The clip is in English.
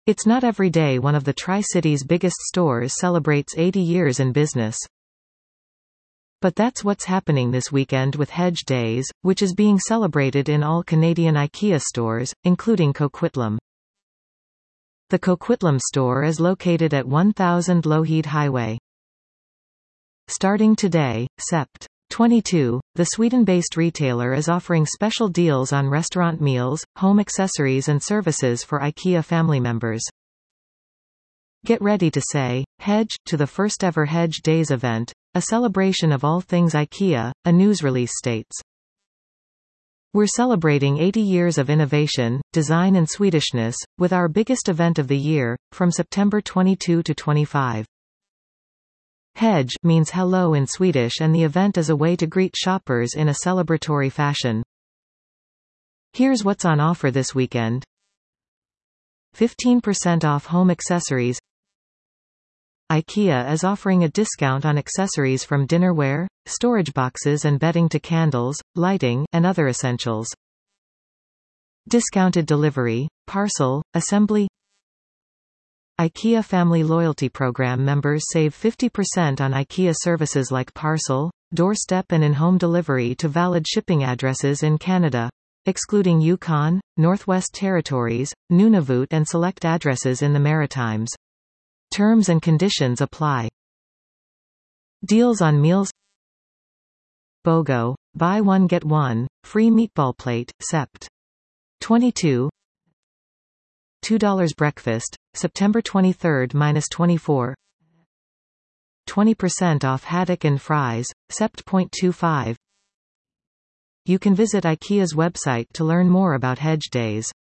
It's not every day one of the Tri-Cities' biggest stores celebrates 80 years in business. But that's what's happening this weekend with Hedge Days, which is being celebrated in all Canadian IKEA stores, including Coquitlam. The Coquitlam store is located at 1000 Lougheed Highway. Starting today, Sept. 22, the Sweden-based retailer is offering special deals on restaurant meals, home accessories and services for IKEA family members. Get ready to say, Hedge, to the first-ever Hedge Days event, a celebration of all things IKEA, a news release states. We're celebrating 80 years of innovation, design and Swedishness, with our biggest event of the year, from September 22 to 25. Hedge means hello in Swedish, and the event is a way to greet shoppers in a celebratory fashion. Here's what's on offer this weekend. 15% off home accessories. IKEA is offering a discount on accessories from dinnerware, storage boxes and bedding to candles, lighting, and other essentials. Discounted delivery, parcel, assembly. IKEA Family Loyalty Program members save 50% on IKEA services like parcel, doorstep and in-home delivery to valid shipping addresses in Canada, excluding Yukon, Northwest Territories, Nunavut and select addresses in the Maritimes. Terms and conditions apply. Deals on meals. BOGO, buy one get one, free meatball plate, Sept. 22. $2 breakfast, September 23-24. 20% off haddock and fries, Sept. 25. You can visit IKEA's website to learn more about Hedge Days.